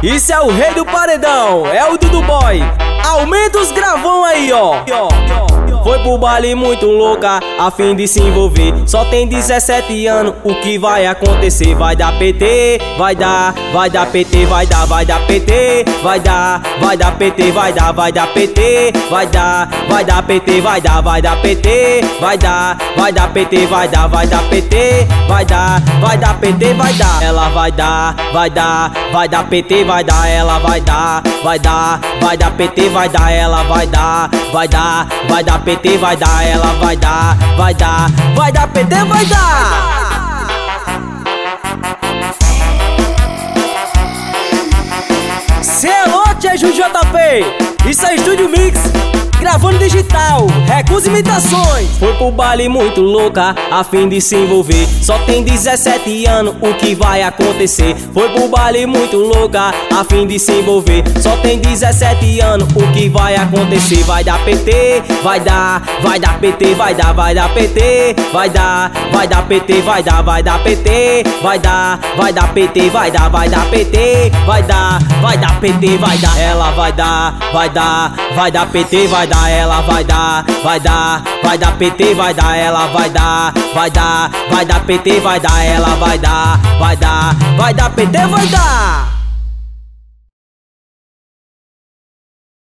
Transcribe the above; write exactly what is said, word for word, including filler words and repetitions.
Isso é o rei do paredão, é o Dudu Boy. Aumenta os gravão aí, ó. Foi pro baile muito louca, a fim de se envolver. Só tem dezessete anos, o que vai acontecer? Vai dar P T, vai dar, vai dar P T, vai dar, vai dar P T, vai dar, vai dar P T, vai dar, vai dar P T, vai dar, vai dar P T, vai dar, vai dar P T, vai dar, vai dar P T, vai dar, vai dar P T, vai dar, vai dar P T, vai dar. Ela vai dar, vai dar, vai dar P T, vai dar, ela vai dar, vai dar, vai dar P T, vai dar, ela vai dar, vai dar, vai dar P T, vai dar, ela vai dar, vai dar, vai dar P T, vai dar. Celote é J P, isso é Estúdio Mix, gravando digital, Recusa Imitações. Foi pro baile muito louca, a fim de se envolver. Só tem dezessete anos, o que vai acontecer? Foi pro baile muito louca, a fim de se envolver. Só tem dezessete anos, o que vai acontecer? Vai dar P T, vai dar, vai dar P T, vai dar, vai dar P T, vai dar, vai dar P T, vai dar, vai dar P T, vai dar, vai dar P T, vai dar, vai dar P T, vai dar, vai dar P T, vai dar. Ela vai dar, vai dar, vai dar P T, vai dar, ela vai dar, vai dar, vai dar P T, vai dar, ela vai dar, vai dar, vai dar P T, vai dar, ela vai dar, vai dar, vai dar P T, vai dar.